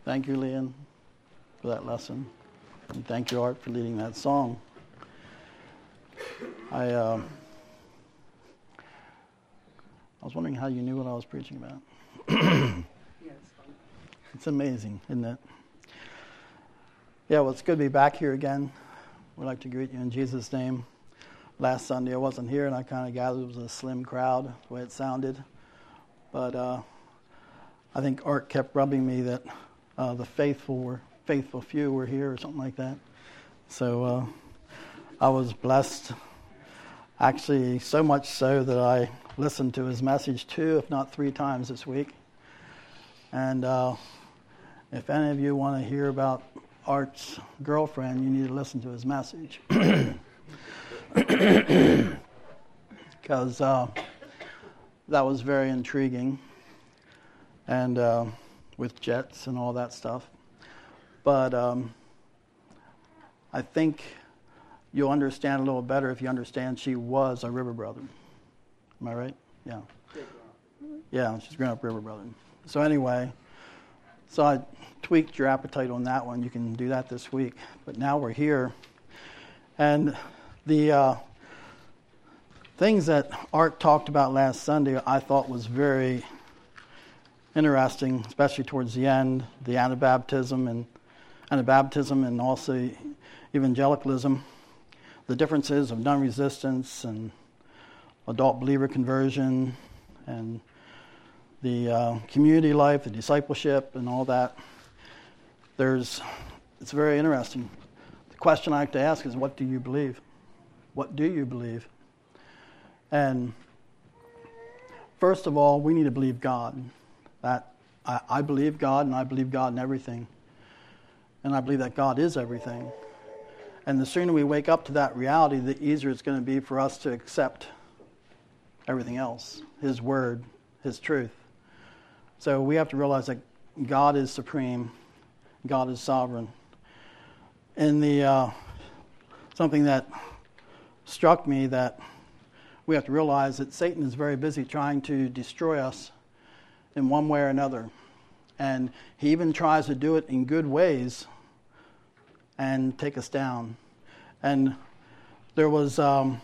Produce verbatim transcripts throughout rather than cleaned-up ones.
Thank you, Leon, for that lesson. And thank you, Art, for leading that song. I uh, I was wondering how you knew what I was preaching about. Yeah, it's fun. It's amazing, isn't it? Yeah, well, it's good to be back here again. We'd like to greet you in Jesus' name. Last Sunday I wasn't here, and I kind of gathered it was a slim crowd, the way it sounded. But uh, I think Art kept rubbing me that uh, the faithful were faithful few were here, or something like that. So uh, I was blessed. Actually, so much so that I listened to his message two, if not three times this week. And uh, if any of you want to hear about Art's girlfriend, you need to listen to his message. Because uh, that was very intriguing. And uh, with jets and all that stuff. But um, I think you'll understand a little better if you understand she was a River Brother. Am I right? Yeah. Yeah, she's grown up River Brother. So anyway, so I tweaked your appetite on that one. You can do that this week. But now we're here. And the uh, things that Art talked about last Sunday I thought was very interesting, especially towards the end, the Anabaptism and Anabaptism and also evangelicalism, the differences of non-resistance and adult believer conversion and the uh, community life, the discipleship and all that. There's, it's very interesting. The question I like to ask is, what do you believe? What do you believe? And first of all, we need to believe God. That I, I believe God, and I believe God in everything. And I believe that God is everything. And the sooner we wake up to that reality, the easier it's going to be for us to accept everything else, His Word, His truth. So we have to realize that God is supreme, God is sovereign. And the uh, something that struck me that we have to realize that Satan is very busy trying to destroy us in one way or another. And he even tries to do it in good ways and take us down. And there was, um,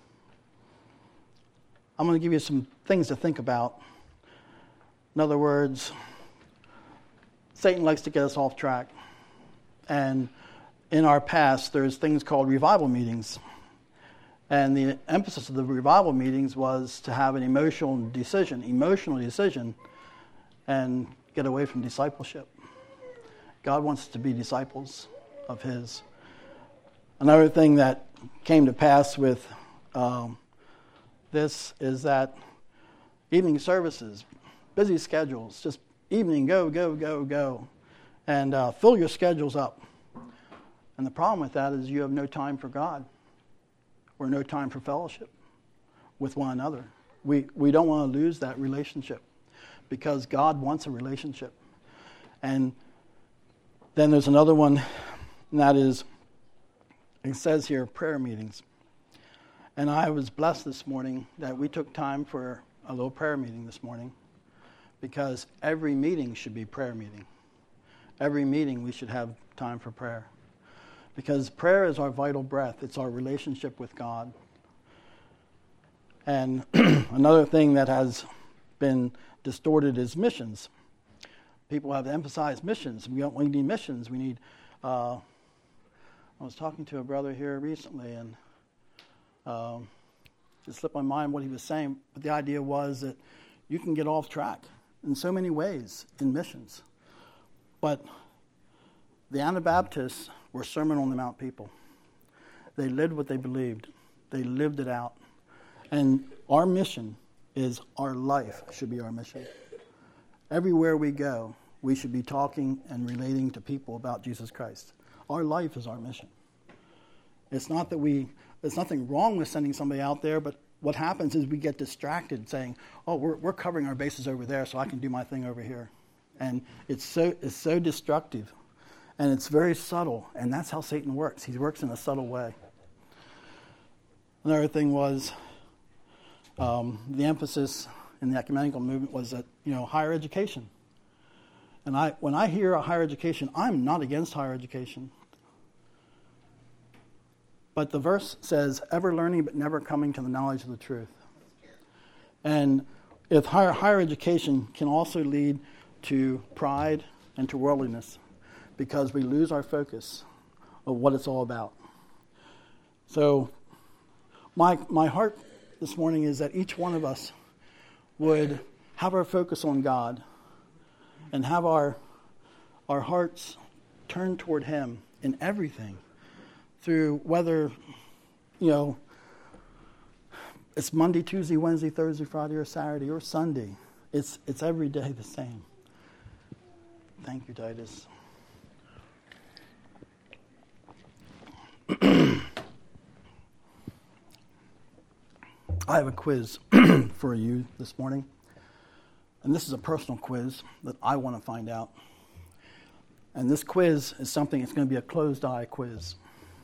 I'm going to give you some things to think about. In other words, Satan likes to get us off track. And in our past, there's things called revival meetings. And the emphasis of the revival meetings was to have an emotional decision, emotional decision, and get away from discipleship. God wants us to be disciples of His. Another thing that came to pass with um, this is that evening services, busy schedules, just evening, go, go, go, go, and uh, fill your schedules up. And the problem with that is you have no time for God or no time for fellowship with one another. We we don't want to lose that relationship because God wants a relationship. And then there's another one, and that is, it says here, prayer meetings. And I was blessed this morning that we took time for a little prayer meeting this morning, because every meeting should be prayer meeting. Every meeting we should have time for prayer. Because prayer is our vital breath. It's our relationship with God. And another thing that has been distorted is missions. People have emphasized missions. We, don't, we need missions. We need... Uh, I was talking to a brother here recently, and um, it slipped my mind what he was saying, but the idea was that you can get off track in so many ways in missions. But the Anabaptists were Sermon on the Mount people. They lived what they believed. They lived it out. And our mission is our life should be our mission. Everywhere we go, we should be talking and relating to people about Jesus Christ. Our life is our mission. It's not that we, there's nothing wrong with sending somebody out there, but what happens is we get distracted saying, oh, we're, we're covering our bases over there, so I can do my thing over here. And it's so it's so destructive. And it's very subtle, and that's how Satan works. He works in a subtle way. Another thing was um, the emphasis in the ecumenical movement was that, you know, higher education. And I, when I hear a higher education, I'm not against higher education. But the verse says, ever learning but never coming to the knowledge of the truth. And if higher, higher education can also lead to pride and to worldliness, because we lose our focus of what it's all about. So my my heart this morning is that each one of us would have our focus on God and have our our hearts turned toward Him in everything, through whether, you know, it's Monday, Tuesday, Wednesday, Thursday, Friday, or Saturday, or Sunday. It's it's every day the same. Thank you, Titus. I have a quiz for you this morning. And this is a personal quiz that I want to find out. And this quiz is something, it's going to be a closed-eye quiz.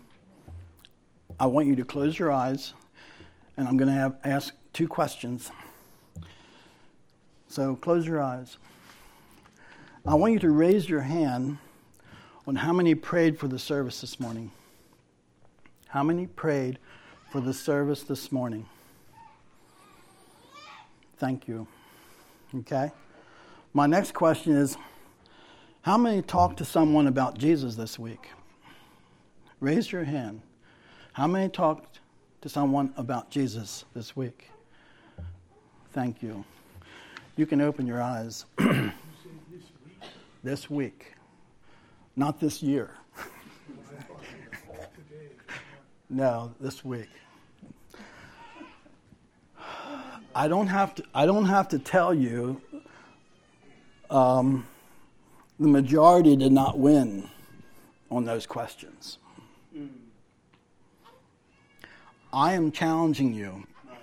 I want you to close your eyes, and I'm going to have, ask two questions. So close your eyes. I want you to raise your hand on how many prayed for the service this morning. How many prayed for the service this morning? Thank you. Okay? My next question is, how many talked to someone about Jesus this week? Raise your hand. How many talked to someone about Jesus this week? Thank you. You can open your eyes. This week. Not this year. No, this week. I don't have to. I don't have to tell you. Um, the majority did not win on those questions. Mm. I am challenging you. Right.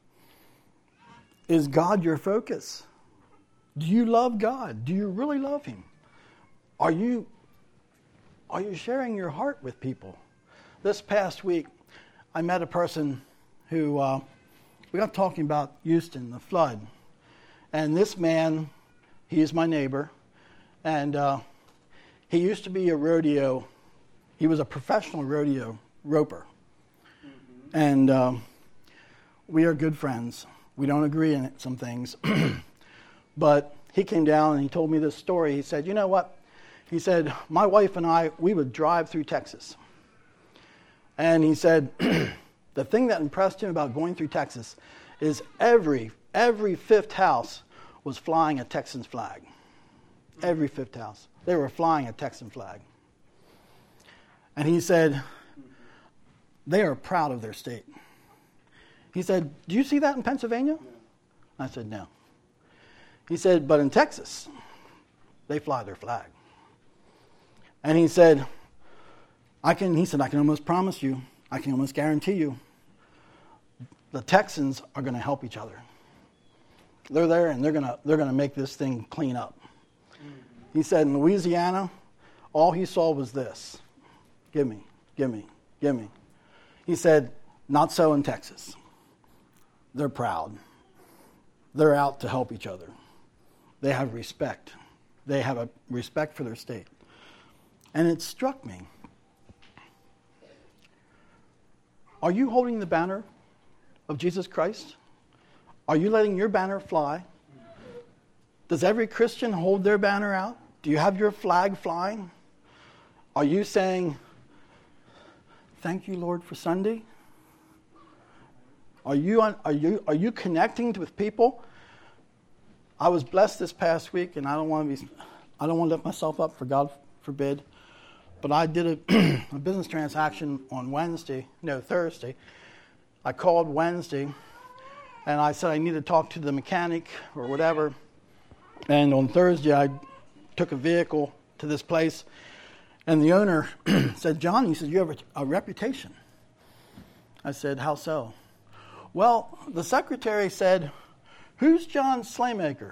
Is God your focus? Do you love God? Do you really love Him? Are you? Are you sharing your heart with people? This past week, I met a person who. Uh, We got talking about Houston, the flood. And this man, he is my neighbor, and uh, he used to be a rodeo, he was a professional rodeo roper. Mm-hmm. And uh, we are good friends. We don't agree in some things. But he came down and he told me this story. He said, you know what? He said, my wife and I, we would drive through Texas. And he said, the thing that impressed him about going through Texas is every every fifth house was flying a Texan flag. Every fifth house. They were flying a Texan flag. And he said, they are proud of their state. He said, do you see that in Pennsylvania? I said, no. He said, but in Texas, they fly their flag. And he said, I can, he said, I can almost promise you, I can almost guarantee you, the Texans are going to help each other. They're there and they're going to they're going to make this thing clean up. Mm-hmm. He said in Louisiana, all he saw was this. Give me, give me, give me. He said, not so in Texas. They're proud. They're out to help each other. They have respect. They have a respect for their state. And it struck me. Are you holding the banner of Jesus Christ? Are you letting your banner fly? Does every Christian hold their banner out? Do you have your flag flying? Are you saying, thank you, Lord, for Sunday? Are you on, are you are you connecting with people? I was blessed this past week, and I don't want to be I don't want to lift myself up, for God forbid. But I did a, a business transaction on Wednesday, no, Thursday. I called Wednesday, and I said I need to talk to the mechanic or whatever. And on Thursday, I took a vehicle to this place, and the owner said, John, he said, you have a, a reputation. I said, how so? Well, the secretary said, who's John Slaymaker?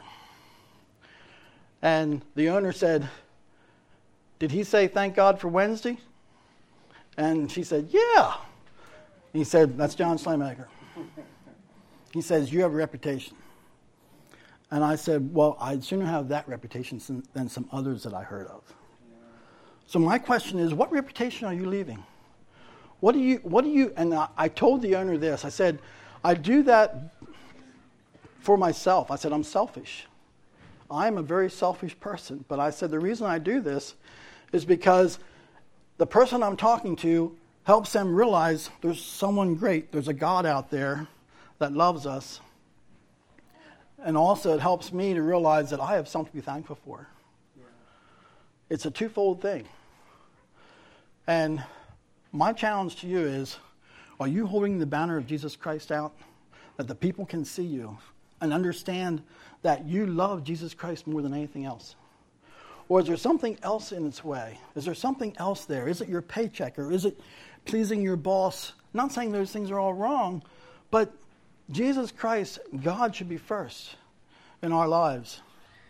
And the owner said, did he say thank God for Wednesday? And she said, yeah. He said, that's John Slaymaker. He says, you have a reputation. And I said, well, I'd sooner have that reputation than some others that I heard of. So my question is, what reputation are you leaving? What do you, what do you, and I, I told the owner this, I said, I do that for myself. I said, I'm selfish. I'm a very selfish person. But I said, the reason I do this is because the person I'm talking to helps them realize there's someone great, there's a God out there that loves us. And also it helps me to realize that I have something to be thankful for. Yeah. It's a twofold thing. And my challenge to you is, are you holding the banner of Jesus Christ out that the people can see you and understand that you love Jesus Christ more than anything else? Or is there something else in its way? Is there something else there? Is it your paycheck, or is it pleasing your boss? I'm not saying those things are all wrong, but Jesus Christ, God, should be first in our lives.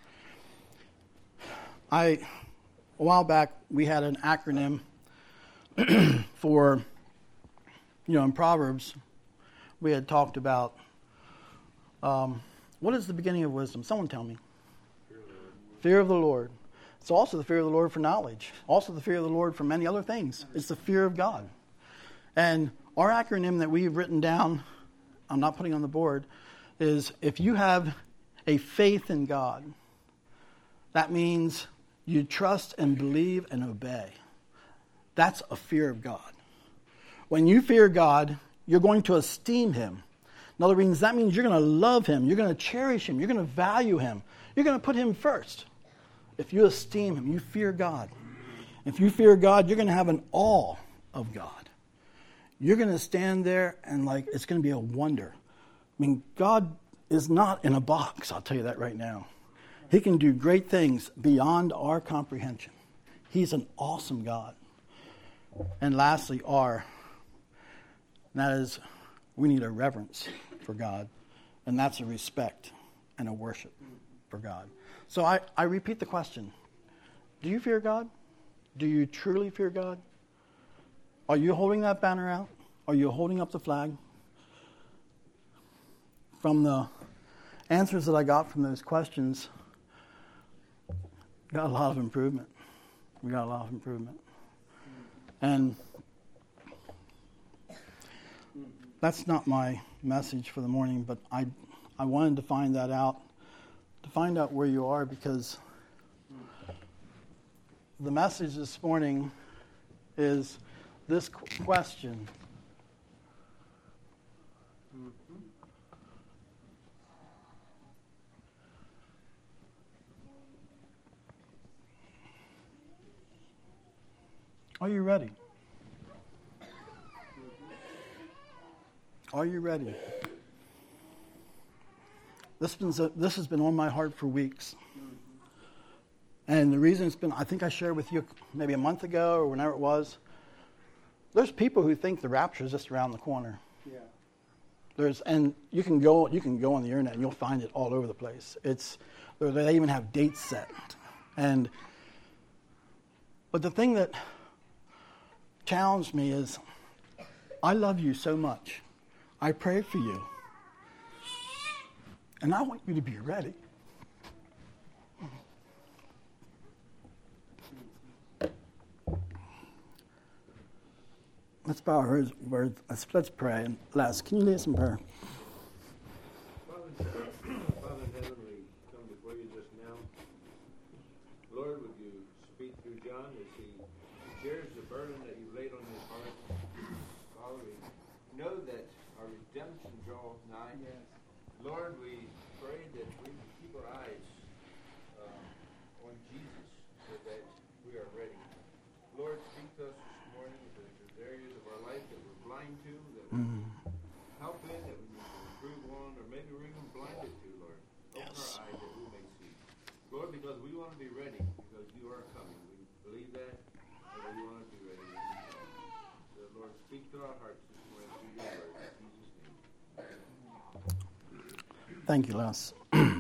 I, a while back, we had an acronym for, you know, in Proverbs, we had talked about, um, what is the beginning of wisdom? Someone tell me. Fear of the Lord. It's also the fear of the Lord for knowledge. Also the fear of the Lord for many other things. It's the fear of God. And our acronym that we've written down, I'm not putting on the board, is if you have a faith in God, that means you trust and believe and obey. That's a fear of God. When you fear God, you're going to esteem Him. In other words, that means you're going to love Him. You're going to cherish Him. You're going to value Him. You're going to put Him first. If you esteem Him, you fear God. If you fear God, you're going to have an awe of God. You're going to stand there and like it's going to be a wonder. I mean, God is not in a box, I'll tell you that right now. He can do great things beyond our comprehension. He's an awesome God. And lastly, R. And that is, we need a reverence for God. And that's a respect and a worship for God. So I, I repeat the question. Do you fear God? Do you truly fear God? Are you holding that banner out? Are you holding up the flag? From the answers that I got from those questions, got a lot of improvement. We got a lot of improvement. And that's not my message for the morning, but I I wanted to find that out, to find out where you are, because the message this morning is this question. Are you ready? Are you ready? This, been, this has been on my heart for weeks. And the reason it's been, I think I shared with you maybe a month ago or whenever it was, there's people who think the rapture is just around the corner. Yeah. There's, and you can go, you can go on the internet and you'll find it all over the place. It's, they even have dates set. And, but the thing that challenged me is, I love you so much. I pray for you. And I want you to be ready. Let's bow our words. Let's, let's pray. And Les, can you lead us in prayer? Father, Father in heaven, we come before you just now. Lord, would you speak through John as he shares the burden that you laid on his heart? Father, we know that our redemption draws nigh. Yes. Lord, we pray that we keep our eyes uh, on Jesus so that we are ready. Lord, speak to us this morning. If there's areas of our life that we're blind to, that we mm. help in, that we need to improve on, or maybe we're even blinded to, Lord. Open yes. our eyes that we may see. Lord, because we want to be ready, because you are coming. We believe that, and we want to be ready when you come. So, Lord, speak to our hearts this morning through your word. In Jesus' name. Thank you, Les.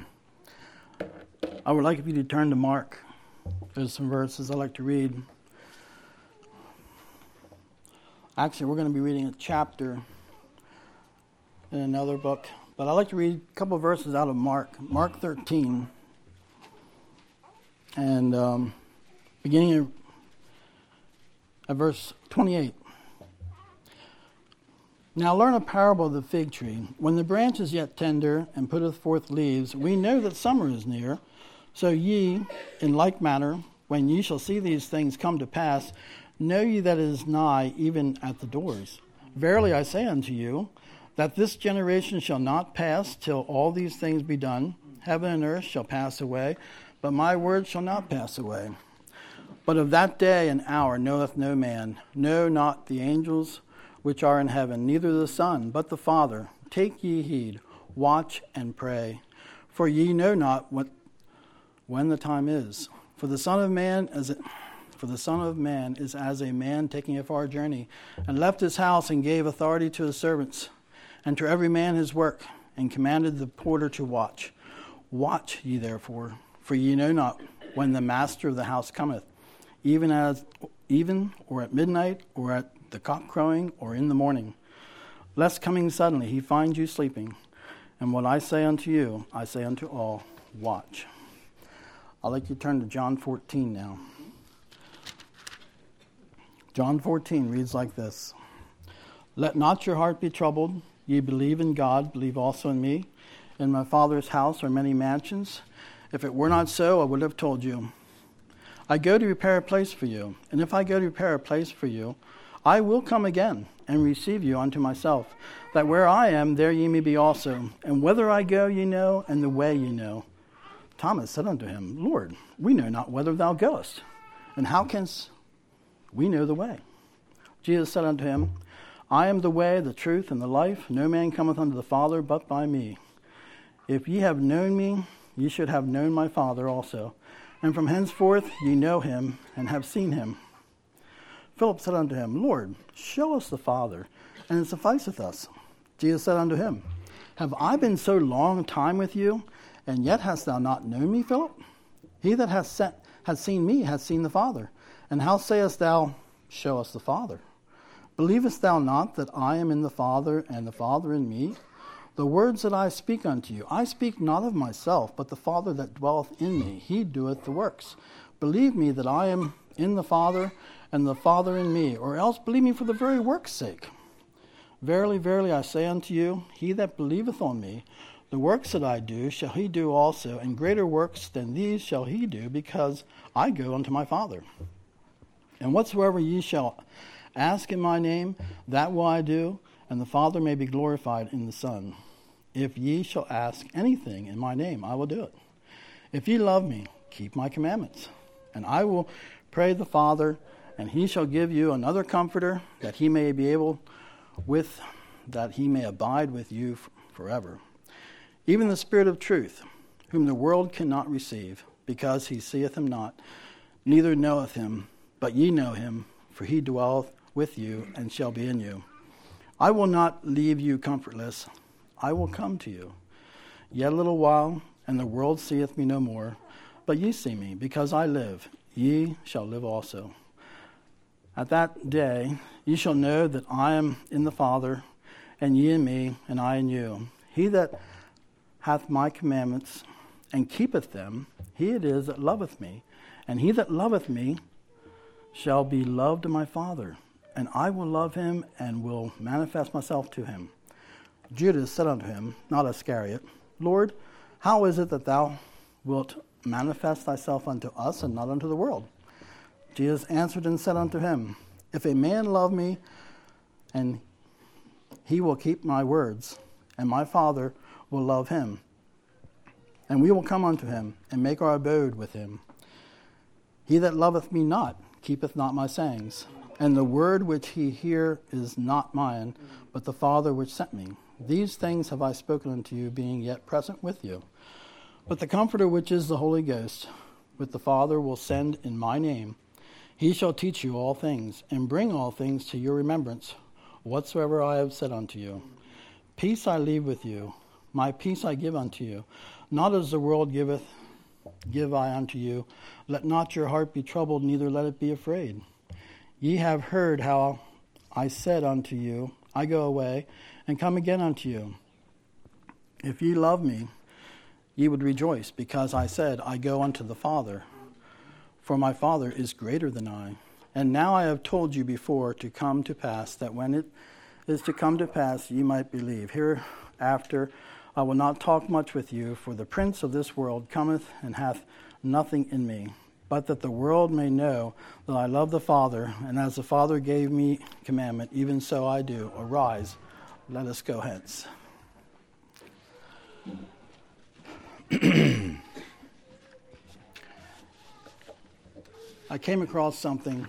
I would like if you to turn to Mark. There's some verses I'd like to read. Actually, we're going to be reading a chapter in another book, But I'd like to read a couple of verses out of Mark, Mark thirteen, and um, beginning at verse twenty-eight. Now learn a parable of the fig tree. When the branch is yet tender and putteth forth leaves, we know that summer is near. So ye, in like manner, when ye shall see these things come to pass, know ye that it is nigh, even at the doors. Verily I say unto you, that this generation shall not pass till all these things be done. Heaven and earth shall pass away, but my word shall not pass away. But of that day and hour knoweth no man, no, not the angels which are in heaven, neither the Son, but the Father. Take ye heed, watch and pray, for ye know not what when the time is. For the Son of Man as it, for the Son of Man is as a man taking a far journey, and left his house and gave authority to his servants, and to every man his work, and commanded the porter to watch. Watch ye therefore, for ye know not when the master of the house cometh, even as even or at midnight, or at the cock crowing, or in the morning, lest coming suddenly he find you sleeping. And what I say unto you, I say unto all, watch. I'd like you to turn to John fourteen now. John fourteen reads like this. Let not your heart be troubled. Ye believe in God, believe also in me. In my Father's house are many mansions. If it were not so, I would have told you. I go to prepare a place for you. And if I go to prepare a place for you, I will come again and receive you unto myself, that where I am, there ye may be also. And whither I go ye know, and the way ye know. Thomas said unto him, Lord, we know not whither thou goest, and how canst we know the way? Jesus said unto him, I am the way, the truth, and the life. No man cometh unto the Father but by me. If ye have known me, ye should have known my Father also. And from henceforth ye know him, and have seen him. Philip said unto him, Lord, show us the Father, and it sufficeth us. Jesus said unto him, Have I been so long time with you, and yet hast thou not known me, Philip? He that hath sent, hath seen me hath seen the Father. And how sayest thou, Show us the Father? Believest thou not that I am in the Father, and the Father in me? The words that I speak unto you, I speak not of myself, but the Father that dwelleth in me, he doeth the works. Believe me that I am in the Father, and the Father in me, or else believe me for the very work's sake. Verily, verily, I say unto you, he that believeth on me, the works that I do shall he do also, and greater works than these shall he do, because I go unto my Father. And whatsoever ye shall ask in my name, that will I do, and the Father may be glorified in the Son. If ye shall ask anything in my name, I will do it. If ye love me, keep my commandments. And I will pray the Father, and he shall give you another comforter, that he may be able with, that he may abide with you forever. Even the Spirit of truth, whom the world cannot receive, because he seeth him not, neither knoweth him, but ye know him, for he dwelleth with you, and shall be in you. I will not leave you comfortless. I will come to you. Yet a little while, and the world seeth me no more, but ye see me, because I live, ye shall live also. At that day ye shall know that I am in the Father, and ye in me, and I in you. He that hath my commandments, and keepeth them, he it is that loveth me. And he that loveth me shall be loved of my Father, and I will love him, and will manifest myself to him. Judas said unto him, not Iscariot, Lord, how is it that thou wilt manifest thyself unto us, and not unto the world? Jesus answered and said unto him, If a man love me, and he will keep my words, and my Father will love him, and we will come unto him, and make our abode with him. He that loveth me not keepeth not my sayings, and the word which he hear is not mine, but the Father which sent me. These things have I spoken unto you, being yet present with you. But the Comforter, which is the Holy Ghost, which the Father will send in my name, he shall teach you all things, and bring all things to your remembrance, whatsoever I have said unto you. Peace I leave with you, my peace I give unto you. Not as the world giveth, give I unto you. Let not your heart be troubled, neither let it be afraid. Ye have heard how I said unto you, I go away, and come again unto you. If ye love me, ye would rejoice, because I said, I go unto the Father. For my Father is greater than I. And now I have told you before to come to pass, that when it is to come to pass, ye might believe. Hereafter I will not talk much with you, for the prince of this world cometh and hath nothing in me, but that the world may know that I love the Father, and as the Father gave me commandment, even so I do. Arise, let us go hence. I came across something.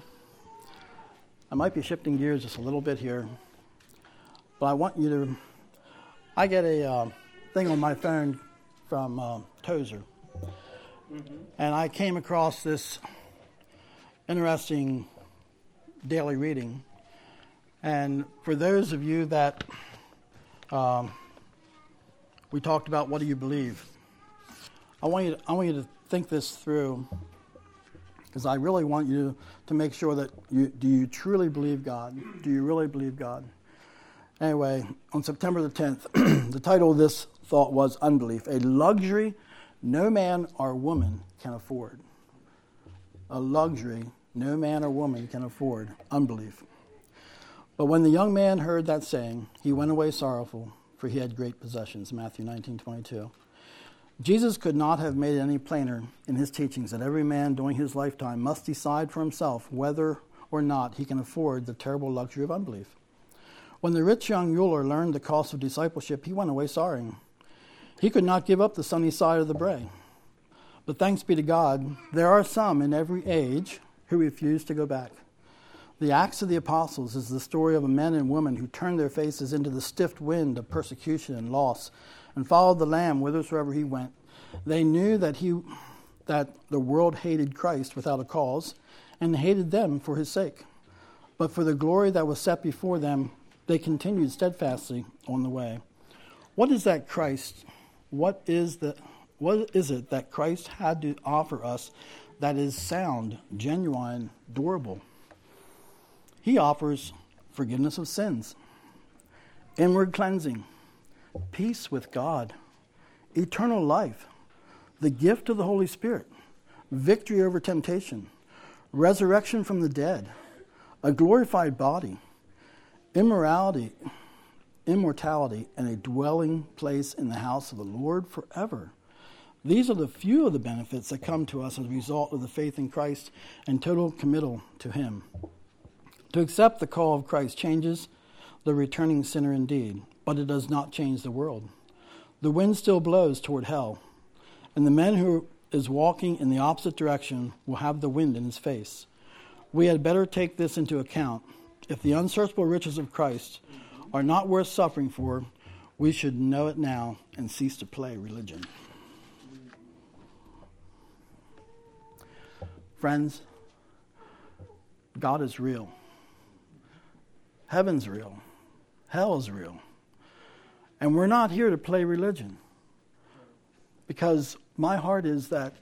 I might be shifting gears just a little bit here, but I want you to, I get a uh, thing on my phone from uh, Tozer, mm-hmm. and I came across this interesting daily reading. And for those of you that um, we talked about, what do you believe? I want you to, I want you to think this through, because I really want you to make sure that you do you truly believe God? Do you really believe God? Anyway, on September the tenth, the title of this thought was Unbelief, a luxury no man or woman can afford. A luxury no man or woman can afford, unbelief. But when the young man heard that saying, he went away sorrowful, for he had great possessions, Matthew nineteen twenty-two. Jesus could not have made it any plainer in his teachings that every man during his lifetime must decide for himself whether or not he can afford the terrible luxury of unbelief. When the rich young ruler learned the cost of discipleship, he went away sorrowing. He could not give up the sunny side of the brae. But thanks be to God, there are some in every age who refuse to go back. The Acts of the Apostles is the story of a men and women who turned their faces into the stiff wind of persecution and loss and followed the Lamb whithersoever he went. They knew that he, that the world hated Christ without a cause, and hated them for his sake. But for the glory that was set before them, they continued steadfastly on the way. What is that Christ? What is the? What is it that Christ had to offer us that is sound, genuine, durable? He offers forgiveness of sins, inward cleansing, peace with God, eternal life, the gift of the Holy Spirit, victory over temptation, resurrection from the dead, a glorified body, immorality, immortality, and a dwelling place in the house of the Lord forever. These are the few of the benefits that come to us as a result of the faith in Christ and total committal to him. To accept the call of Christ changes the returning sinner indeed, but it does not change the world. The wind still blows toward hell, and the man who is walking in the opposite direction will have the wind in his face. We had better take this into account. If the unsearchable riches of Christ are not worth suffering for, we should know it now and cease to play religion. Friends, God is real. Heaven's real. Hell is real. And we're not here to play religion. Because my heart is that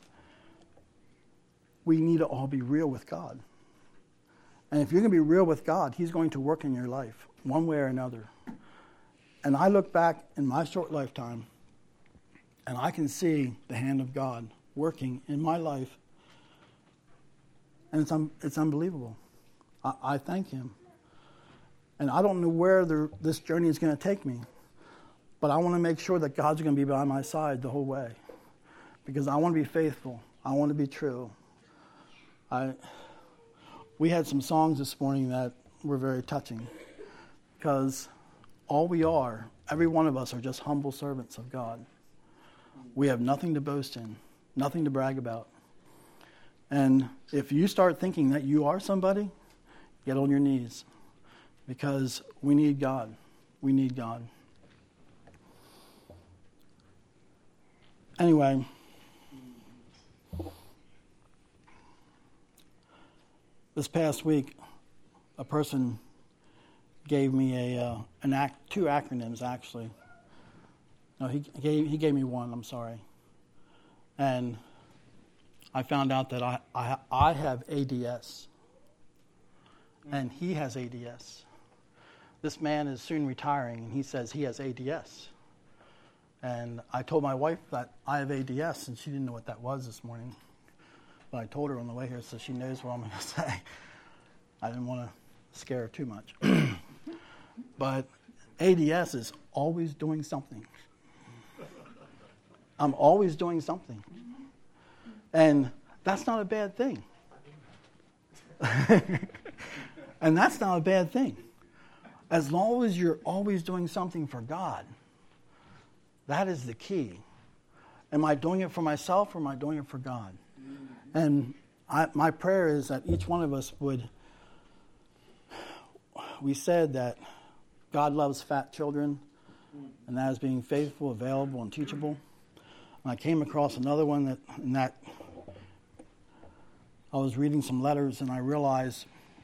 we need to all be real with God. And if you're going to be real with God, he's going to work in your life, one way or another. And I look back in my short lifetime, and I can see the hand of God working in my life. And it's un- it's unbelievable. I, I thank him. And I don't know where the, this journey is going to take me, but I want to make sure that God's going to be by my side the whole way, because I want to be faithful. I want to be true. I we had some songs this morning that were very touching, because all we are, every one of us, are just humble servants of God. We have nothing to boast in, nothing to brag about. And if you start thinking that you are somebody, get on your knees. Because we need God. We need God. Anyway, this past week, a person gave me a uh, an act, two acronyms actually. No, he gave he gave me one. I'm sorry. And I found out that I I, I have A D S, and he has A D S. This man is soon retiring, and he says he has A D S. And I told my wife that I have A D S, and she didn't know what that was this morning. But I told her on the way here, so she knows what I'm going to say. I didn't want to scare her too much. But A D S is always doing something. I'm always doing something. And that's not a bad thing. And that's not a bad thing. As long as you're always doing something for God, that is the key. Am I doing it for myself or am I doing it for God? And I, my prayer is that each one of us would, we said that God loves fat children, and that is being faithful, available, and teachable. And I came across another one that, in that I was reading some letters and I realized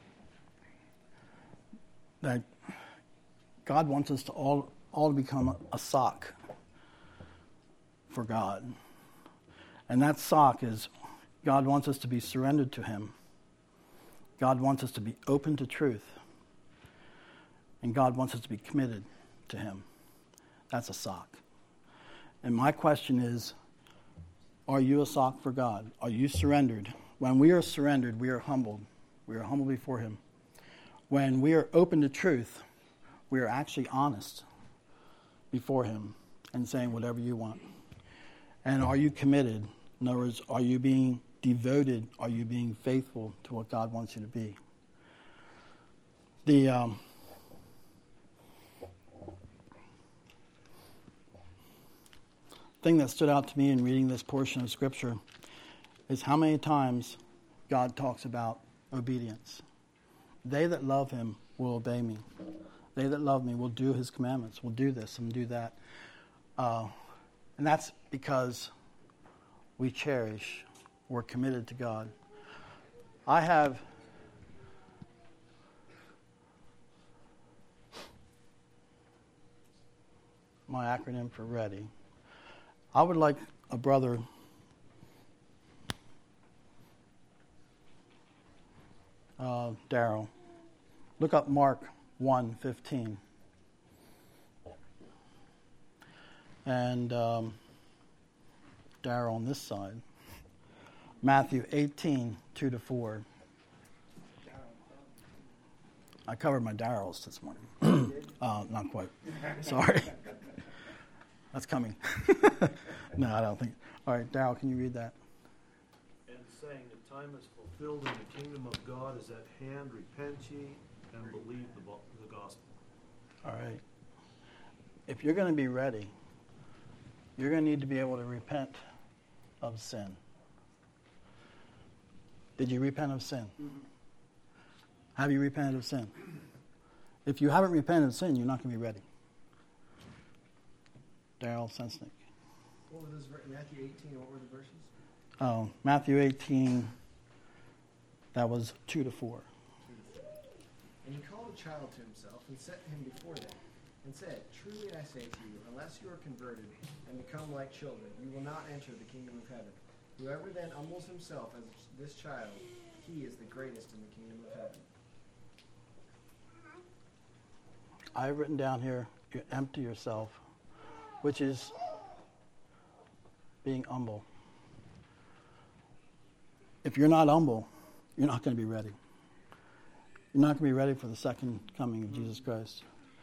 that God wants us to all, all to become a, a sock for God. And that sock is God wants us to be surrendered to Him. God wants us to be open to truth. And God wants us to be committed to Him. That's a sock. And my question is, are you a sock for God? Are you surrendered? When we are surrendered, we are humbled. We are humbled before Him. When we are open to truth, we are actually honest before Him and saying whatever you want. And are you committed? In other words, are you being devoted? Are you being faithful to what God wants you to be? The um, thing that stood out to me in reading this portion of Scripture is how many times God talks about obedience. They that love Him will obey me. They that love me will do His commandments, will do this and do that. Uh, and that's because we cherish, we're committed to God. I have my acronym for ready. I would like a brother uh, Daryl. Look up Mark one fifteen. And um, Daryl on this side. Matthew eighteen, two to four. I covered my Daryls this morning. uh, not quite. Sorry. That's coming. No, I don't think. All right, Daryl, can you read that? And saying the time is fulfilled and the kingdom of God is at hand. Repent ye and believe the, the gospel. All right. If you're going to be ready, you're going to need to be able to repent of sin. Did you repent of sin? Mm-hmm. Have you repented of sin? If you haven't repented of sin, you're not going to be ready. Daryl Sensnick. What were those, Matthew eighteen, what were the verses? Oh, Matthew eighteen, that was two to four. And he called a child to himself and set him before them, and said, Truly I say to you, unless you are converted and become like children, you will not enter the kingdom of heaven. Whoever then humbles himself as this child, he is the greatest in the kingdom of heaven. I've written down here, you empty yourself, which is being humble. If you're not humble, you're not going to be ready. You're not going to be ready for the second coming of Jesus Christ.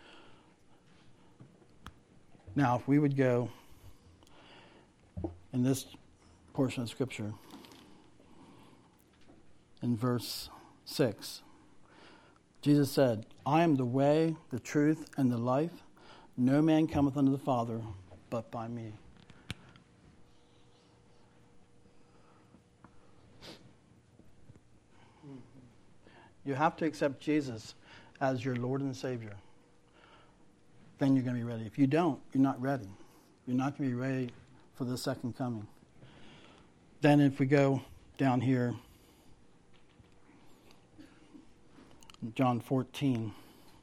Now, if we would go in this portion of Scripture, in verse six, Jesus said, I am the way, the truth, and the life. No man cometh unto the Father but by me. You have to accept Jesus as your Lord and Savior. Then you're going to be ready. If you don't, you're not ready. You're not going to be ready for the second coming. Then if we go down here, John fourteen.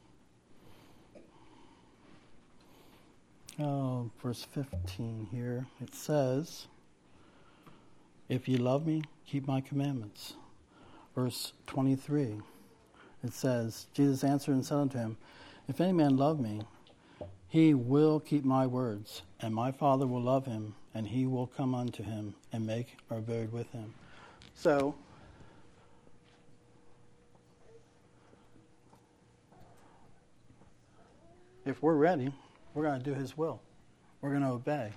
Oh, verse fifteen here. It says, if ye love me, keep my commandments. Verse twenty-three. It says, Jesus answered and said unto him, if any man love me, he will keep my words, And my Father will love him, and he will come unto him and make our abode with him. So, if we're ready, we're going to do his will. We're going to obey.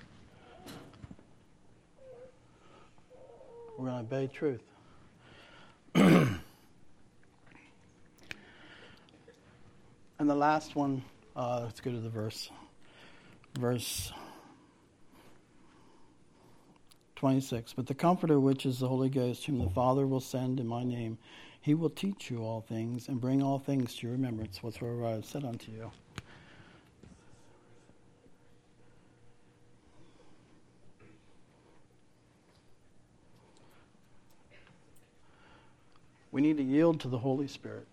We're going to obey truth. And the last one, uh, let's go to the verse. Verse twenty-six. But the Comforter, which is the Holy Ghost, whom the Father will send in my name, he will teach you all things and bring all things to your remembrance whatsoever I have said unto you. We need to yield to the Holy Spirit.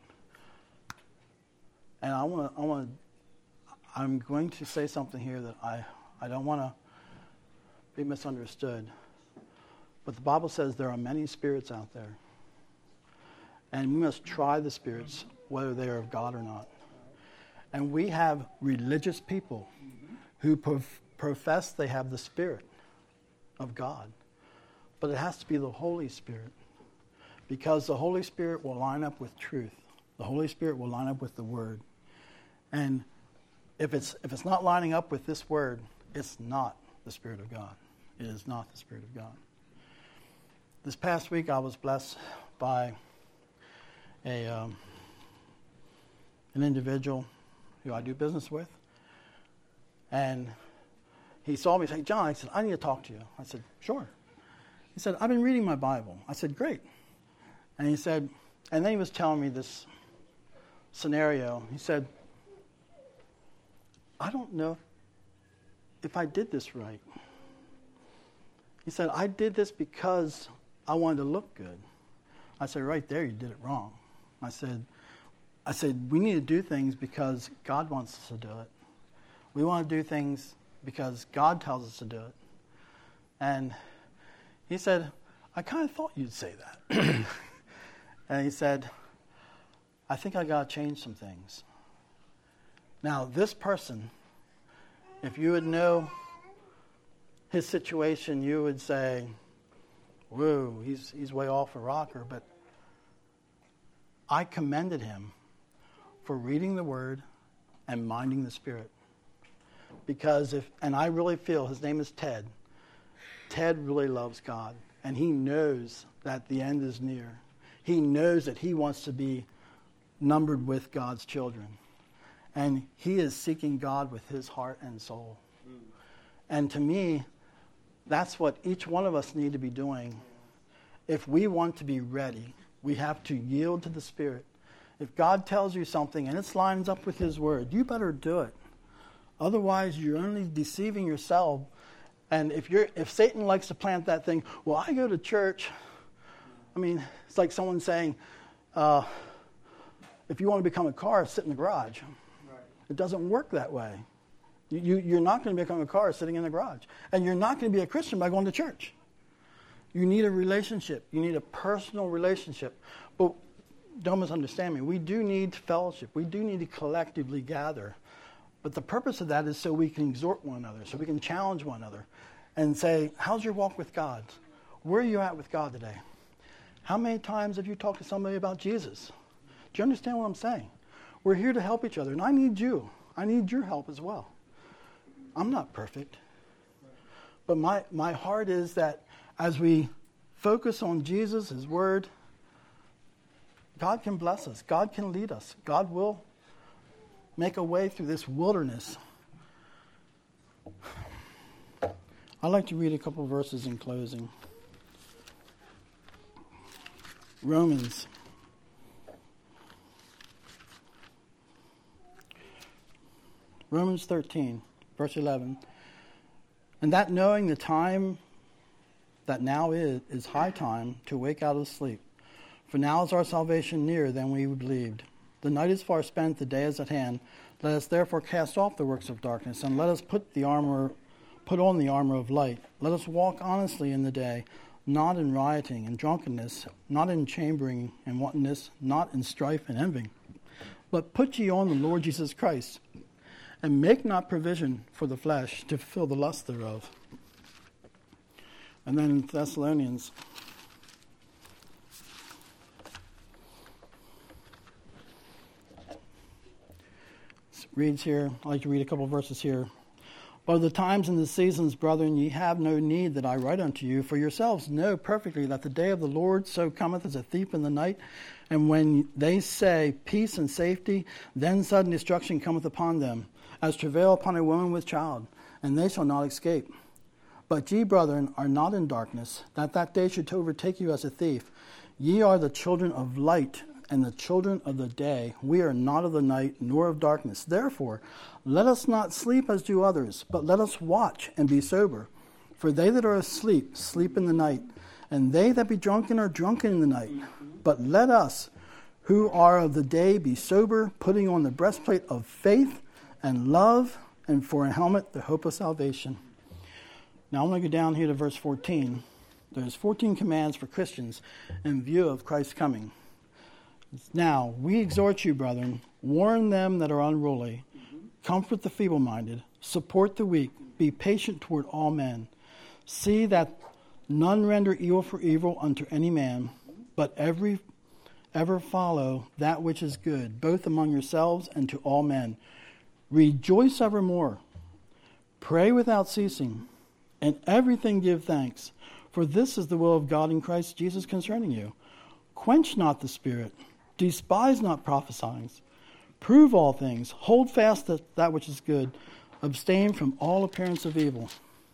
And I want to, I want to, I'm going to say something here that I, I don't want to be misunderstood. But the Bible says there are many spirits out there. And we must try the spirits, whether they are of God or not. And we have religious people who prof- profess they have the Spirit of God. But it has to be the Holy Spirit. Because the Holy Spirit will line up with truth. The Holy Spirit will line up with the Word. And if it's if it's not lining up with this Word, it's not the Spirit of God. It is not the Spirit of God. This past week I was blessed by a um, an individual who I do business with. And he saw me and said, John, I said, I need to talk to you. I said, sure. He said, I've been reading my Bible. I said, great. And he said, and then he was telling me this scenario. He said, I don't know if I did this right. He said, I did this because I wanted to look good. I said, right there, you did it wrong. I said, I said, we need to do things because God wants us to do it. We want to do things because God tells us to do it. And he said, I kind of thought you'd say that. And he said, I think I got to change some things. Now, this person, if you would know his situation, you would say, whoa, he's he's way off a rocker. But I commended him for reading the Word and minding the Spirit. Because if, and I really feel, his name is Ted. Ted really loves God. And he knows that the end is near. He knows that he wants to be numbered with God's children. And he is seeking God with his heart and soul. Mm. And to me, that's what each one of us need to be doing. If we want to be ready, we have to yield to the Spirit. If God tells you something and it lines up with his word, you better do it. Otherwise, you're only deceiving yourself. And if you're if Satan likes to plant that thing, well, I go to church. I mean, it's like someone saying, uh, if you want to become a car, sit in the garage. Right. It doesn't work that way. You, you, you're not going to become a car sitting in the garage. And you're not going to be a Christian by going to church. You need a relationship. You need a personal relationship. But don't misunderstand me. We do need fellowship. We do need to collectively gather. But the purpose of that is so we can exhort one another, so we can challenge one another and say, how's your walk with God? Where are you at with God today? How many times have you talked to somebody about Jesus? Do you understand what I'm saying? We're here to help each other, and I need you. I need your help as well. I'm not perfect. But my, my heart is that as we focus on Jesus, his word, God can bless us. God can lead us. God will make a way through this wilderness. I'd like to read a couple verses in closing. Romans. Romans thirteen, verse eleven. And that knowing the time that now is, is high time to wake out of sleep. For now is our salvation nearer than we believed. The night is far spent, the day is at hand. Let us therefore cast off the works of darkness, and let us put the armor, put on the armor of light. Let us walk honestly in the day, not in rioting and drunkenness, not in chambering and wantonness, not in strife and envy. But put ye on the Lord Jesus Christ, and make not provision for the flesh to fulfill the lust thereof. And then in Thessalonians, it reads here, I'd like to read a couple of verses here. But of the times and the seasons, brethren, ye have no need that I write unto you, for yourselves know perfectly that the day of the Lord so cometh as a thief in the night. And when they say peace and safety, then sudden destruction cometh upon them, as travail upon a woman with child, and they shall not escape. But ye, brethren, are not in darkness, that that day should overtake you as a thief. Ye are the children of light, and the children of the day. We are not of the night, nor of darkness. Therefore, let us not sleep as do others, but let us watch and be sober. For they that are asleep sleep in the night, and they that be drunken are drunken in the night. But let us, who are of the day, be sober, putting on the breastplate of faith and love, and for a helmet the hope of salvation. Now I'm going to go down here to verse fourteen. There's fourteen commands for Christians in view of Christ's coming. Now, we exhort you, brethren, warn them that are unruly, comfort the feeble-minded, support the weak, be patient toward all men. See that none render evil for evil unto any man, but every ever follow that which is good, both among yourselves and to all men. Rejoice evermore, pray without ceasing, and everything give thanks, for this is the will of God in Christ Jesus concerning you. Quench not the spirit, despise not prophesying, prove all things, hold fast that, that which is good, abstain from all appearance of evil.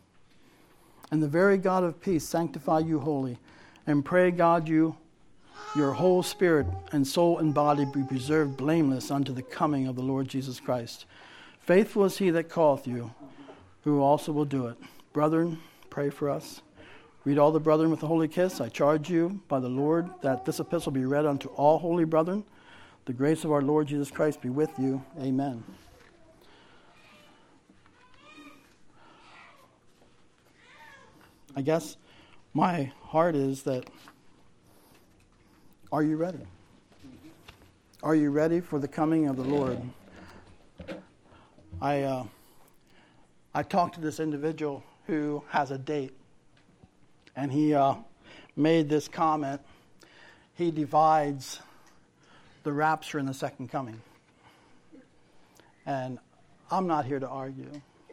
And the very God of peace sanctify you wholly, and pray God you, your whole spirit and soul and body be preserved blameless unto the coming of the Lord Jesus Christ. Faithful is he that calleth you, who also will do it. Brethren, pray for us. Read all the brethren with a holy kiss. I charge you by the Lord that this epistle be read unto all holy brethren. The grace of our Lord Jesus Christ be with you. Amen. I guess my heart is that, are you ready? Are you ready for the coming of the Lord? I uh, I talked to this individual who has a date. And he uh, made this comment. He divides the rapture and the second coming. And I'm not here to argue.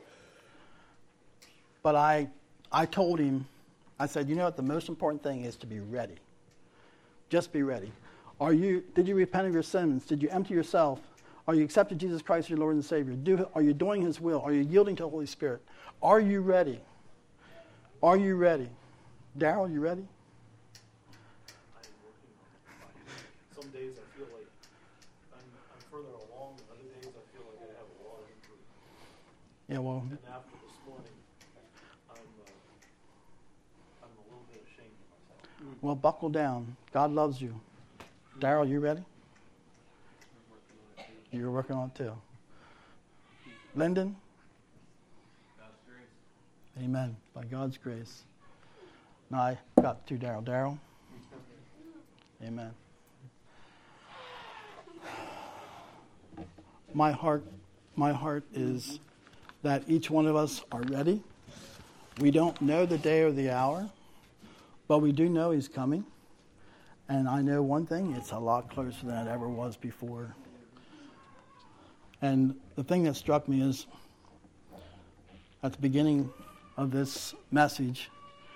But I I told him, I said, you know what, the most important thing is to be ready. Just be ready. Are you? Did you repent of your sins? Did you empty yourself? Are you accepted Jesus Christ, your Lord and Savior? Do, are you doing his will? Are you yielding to the Holy Spirit? Are you ready? Are you ready? Daryl, you ready? I'm working on it. Some days I feel like I'm, I'm further along. Other days I feel like I have a lot of improvement. Yeah, well. And after this morning, I'm uh, I'm a little bit ashamed of myself. Well, buckle down. God loves you. Daryl, you ready? You're working on it too. Lyndon? God's grace. Amen. By God's grace. Now I got to Daryl. Daryl? Amen. My heart, my heart is that each one of us are ready. We don't know the day or the hour, but we do know he's coming. And I know one thing, it's a lot closer than it ever was before. And the thing that struck me is, at the beginning of this message,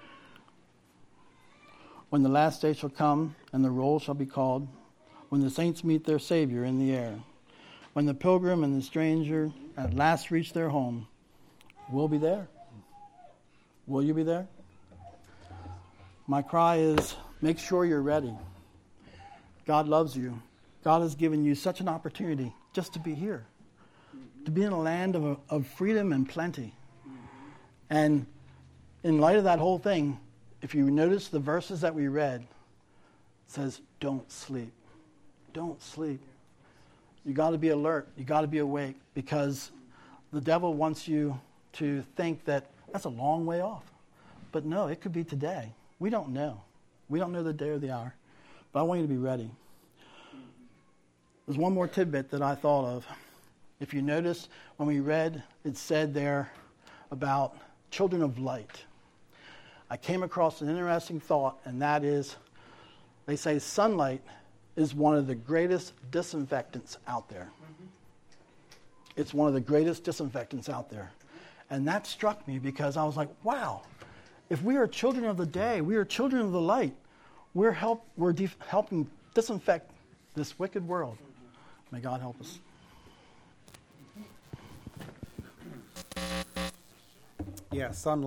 when the last day shall come and the roll shall be called, when the saints meet their Savior in the air, when the pilgrim and the stranger at last reach their home, we'll be there. Will you be there? My cry is, make sure you're ready. God loves you. God has given you such an opportunity just to be here, to be in a land of, of freedom and plenty. And in light of that whole thing, if you notice the verses that we read, it says, don't sleep. Don't sleep. You got to be alert. You got to be awake, because the devil wants you to think that that's a long way off. But no, it could be today. We don't know. We don't know the day or the hour. But I want you to be ready. There's one more tidbit that I thought of. If you notice, when we read, it said there about children of light. I came across an interesting thought, and that is, they say sunlight is one of the greatest disinfectants out there. Mm-hmm. It's one of the greatest disinfectants out there. And that struck me because I was like, wow, if we are children of the day, we are children of the light, we're, help, we're def- helping disinfect this wicked world. Mm-hmm. May God help us. Yeah, sunlight.